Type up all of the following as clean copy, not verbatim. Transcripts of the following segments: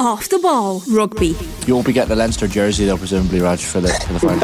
Off the Ball Rugby. You won't be getting a Leinster jersey though, presumably, Raj, for the final.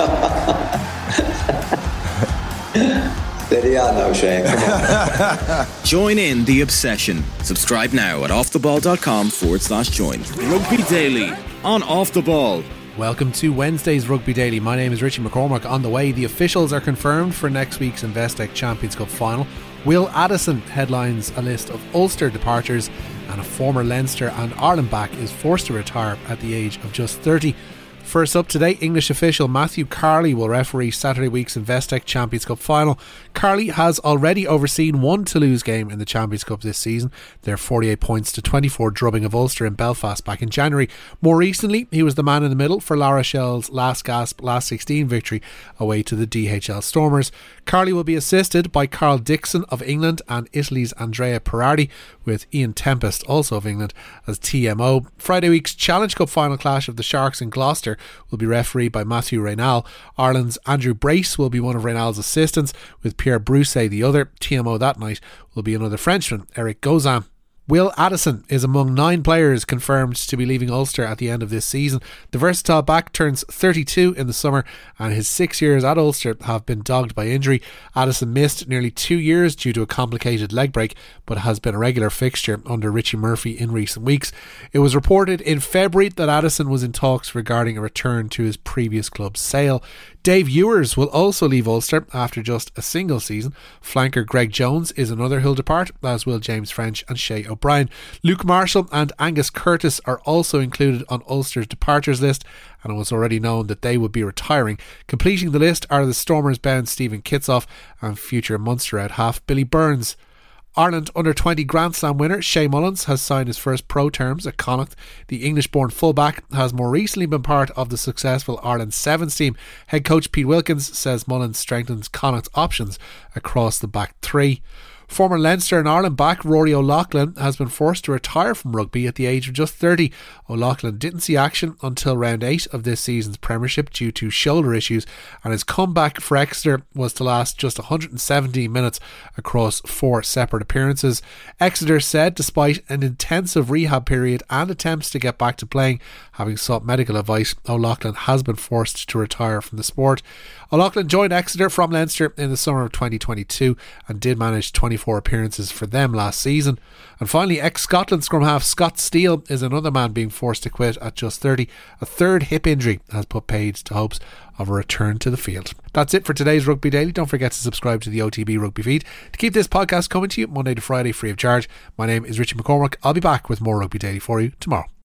Steady on now, Shane. Come on. Join in the obsession. Subscribe now at offtheball.com/join. Rugby Daily on Off the Ball. Welcome to Wednesday's Rugby Daily. My name is Richie McCormack. On the way, the officials are confirmed for next week's Investec Champions Cup final. Will Addison headlines a list of Ulster departures, and a former Leinster and Ireland back is forced to retire at the age of just 30. First up today, English official Matthew Carley will referee Saturday week's Investec Champions Cup final. Carley has already overseen one Toulouse game in the Champions Cup this season, their 48 points to 24 drubbing of Ulster in Belfast back in January. More recently, he was the man in the middle for La Rochelle's last gasp, last 16 victory away to the DHL Stormers. Carley will be assisted by Carl Dixon of England and Italy's Andrea Perardi, with Ian Tempest, also of England, as TMO. Friday week's Challenge Cup final clash of the Sharks in Gloucester will be refereed by Matthew Reynal. Ireland's Andrew Brace will be one of Reynal's assistants, with Pierre Brousset the other. TMO that night will be another Frenchman, Eric Gozan. Will Addison is among 9 players confirmed to be leaving Ulster at the end of this season. The versatile back turns 32 in the summer, and his 6 years at Ulster have been dogged by injury. Addison missed nearly 2 years due to a complicated leg break, but has been a regular fixture under Richie Murphy in recent weeks. It was reported in February that Addison was in talks regarding a return to his previous club's sale. Dave Ewers will also leave Ulster after just a single season. Flanker Greg Jones is another who'll depart, as will James French and Shay O'Brien. Luke Marshall and Angus Curtis are also included on Ulster's departures list, and it was already known that they would be retiring. Completing the list are the Stormers' bound Stephen Kitsoff and future Munster out half Billy Burns. Ireland Under-20 Grand Slam winner Shay Mullins has signed his first pro terms at Connacht. The English-born fullback has more recently been part of the successful Ireland Sevens team. Head coach Pete Wilkins says Mullins strengthens Connacht's options across the back three. Former Leinster and Ireland back Rory O'Loughlin has been forced to retire from rugby at the age of just 30. O'Loughlin didn't see action until round 8 of this season's Premiership due to shoulder issues, and his comeback for Exeter was to last just 117 minutes across 4 separate appearances. Exeter said despite an intensive rehab period and attempts to get back to playing, having sought medical advice, O'Loughlin has been forced to retire from the sport. O'Loughlin joined Exeter from Leinster in the summer of 2022 and did manage 24 appearances for them last season. And finally, ex-Scotland scrum half Scott Steele is another man being forced to quit at just 30. A third hip injury has put paid to hopes of a return to the field. That's it for today's Rugby Daily. Don't forget to subscribe to the OTB Rugby feed to keep this podcast coming to you Monday to Friday free of charge. My name is Richie McCormack. I'll be back with more Rugby Daily for you tomorrow.